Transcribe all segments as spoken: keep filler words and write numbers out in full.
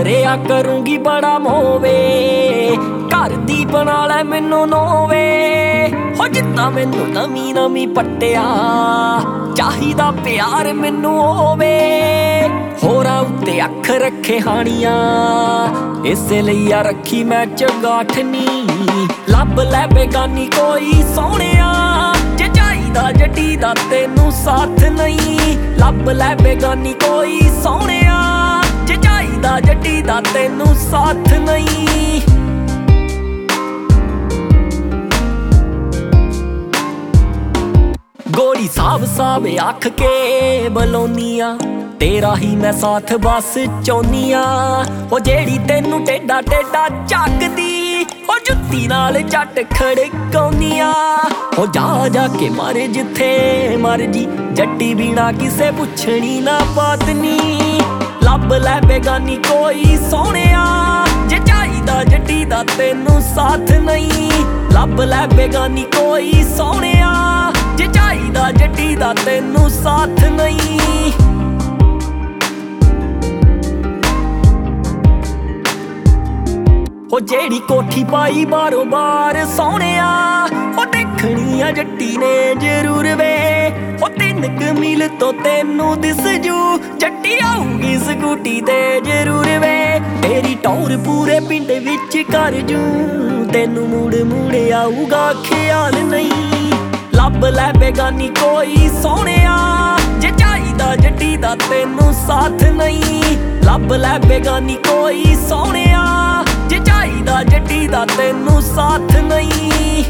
ਕਰਿਆ ਕਰੂੰਗੀ ਬੜਾ ਮੋਵੇ, ਘਰ ਦੀ ਬਣਾ ਲੈ ਮੈਨੂੰ ਨੋਵੇ। ਹੋ ਜਿੱਦਾਂ ਮੈਨੂੰ ਨਵੀਂ ਨਵੀਂ ਪੱਟਿਆ, ਚਾਹੀਦਾ ਪਿਆਰ ਮੈਨੂੰ ਹੋਵੇ। ਹੋਰਾਂ ਉੱਤੇ ਅੱਖ ਰੱਖੇ ਹਾਣੀਆਂ, ਇਸੇ ਲਈ ਆ ਰੱਖੀ ਮੈਂ ਚੰਗਾਠਨੀ। ਲੱਭ ਲੈ ਬੇਗਾਨੀ ਕੋਈ ਸੋਹਣਿਆ, ਜੇ ਚਾਹੀਦਾ ਜੱਟੀ ਦਾ ਤੈਨੂੰ ਸਾਥ ਨਹੀਂ। ਲੱਭ ਲੈ ਬੇਗਾਨੀ ਕੋਈ ਸੋਹਣਿਆ, ਜੇ ਚਾਹੀਦਾ ਜੱਟੀ ਦਾ ਤੈਨੂੰ ਸਾਥ ਨਹੀਂ। ਗੋਰੀ ਸਾਬ ਸਾਬ ਆਖ ਕੇ ਬੁਲਾਉਣੀ ਆ, ਤੇਰਾ ਹੀ ਮੈਂ ਸਾਥ ਬਸ ਚਾਹੁੰਦੀ ਆ। ਉਹ ਜਿਹੜੀ ਤੈਨੂੰ ਟੇਡਾ ਟੇਡਾ ਚੱਕਦੀ, ਉਹ ਜੁੱਤੀ ਨਾਲ ਜੱਟ ਖੜਕਾਉਂਦੀ ਆ। ਉਹ ਜਾ ਜਾ ਕੇ ਮਾਰੇ ਜਿੱਥੇ ਮਰਜੀ, ਜੱਟੀ ਬਿਨਾ ਕਿਸੇ ਪੁੱਛਣੀ ਨਾ ਬਾਤ ਨੀ। ਲੱਭ ਲੈ ਬੇਗਾਨੀ ਕੋਈ ਸੋਹਣਿਆ, ਜੇ ਚਾਹੀਦਾ ਜੱਟੀ ਦਾ ਤੈਨੂੰ ਸਾਥ ਨਹੀਂ। ਲੱਭ ਲੈ ਬੇਗਾਨੀ ਕੋਈ ਸੋਹਣਿਆ, ਜੇ ਚਾਹੀਦਾ ਜੱਟੀ ਦਾ ਤੈਨੂੰ ਸਾਥ ਨਹੀਂ। ਉਹ ਜਿਹੜੀ ਕੋਠੀ ਪਾਈ ਬਾਰੋਂ ਬਾਰ ਸੋਹਣਿਆ, ਉਹ ਦੇਖਣੀ ਆ ਜੱਟੀ ਨੇ ਜ਼ਰੂਰ ਵੇ। ਉਹ ਤਿੰਨ ਕੁ ਮੀਲ ਤੋਂ ਤੈਨੂੰ ਦਿਸ ਜੂ, ਜੱਟੀ ਆਊਗੀ ਸਕੂਟੀ ਤੇ ਜ਼ਰੂਰ ਵੇ। ਤੇਰੀ ਟੌਰ ਪੂਰੇ ਪਿੰਡ ਵਿੱਚ ਕਰ ਜੂ, ਤੈਨੂੰ ਮੂੜ ਮੂੜ ਆਊਗਾ ਖਿਆਲ ਨਹੀਂ। ਲੱਭ ਲੈ ਬੇਗਾਨੀ ਕੋਈ ਸੋਹਣਿਆ, ਜੇ ਚਾਹੀਦਾ ਜੱਟੀ ਦਾ ਤੈਨੂੰ ਸਾਥ ਨਹੀਂ। ਲੱਭ ਲੈ ਬੇਗਾਨੀ ਕੋਈ ਸੋਹਣਿਆ, ਜੇ ਚਾਹੀਦਾ ਜੱਟੀ ਦਾ ਤੈਨੂੰ ਸਾਥ ਨਹੀਂ।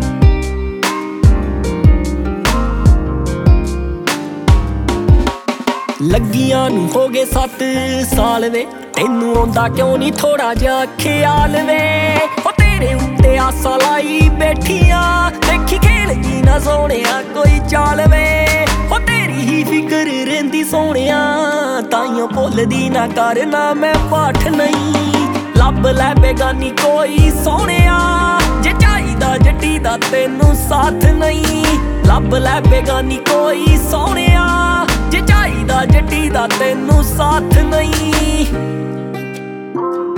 ਲੱਗੀਆਂ ਨੂੰ ਹੋ ਗਏ ਸੱਤ ਸਾਲ ਵੇ, ਤੈਨੂੰ ਆਉਂਦਾ ਕਿਉਂ ਨਹੀਂ ਥੋੜਾ ਜਿਹਾ ਖਿਆਲ ਵੇ। ਉਹ ਤੇਰੇ ਉੱਤੇ ਆਸਾਂ ਲਾਈ ਬੈਠੀਆਂ, ਦੇਖੀ ਖੇਲ ਜੀ ਨਾ ਸੋਹਣਿਆ ਕੋਈ ਚਾਲ ਵੇ। ਉਹ ਤੇਰੀ ਹੀ ਫਿਕਰ ਰਹਿੰਦੀ ਸੋਹਣਿਆ, ਤਾਈਓ ਭੁੱਲਦੀ ਨਾ ਕਰਨਾ ਮੈਂ ਪਾਠ ਨਹੀਂ। ਲੱਭ ਲੈ ਬੇਗਾਨੀ ਕੋਈ ਸੋਹਣਿਆ, ਜੇ ਚਾਹੀਦਾ ਜੱਟੀ ਦਾ ਤੈਨੂੰ ਸਾਥ ਨਹੀਂ। ਲੱਭ ਲੈ ਬੇਗਾਨੀ ਕੋਈ ਸੋਹਣਿਆ, ਜੇ ਚਾਹੀਦਾ ਜੱਟੀ ਦਾ ਤੈਨੂੰ ਸਾਥ ਨਹੀਂ।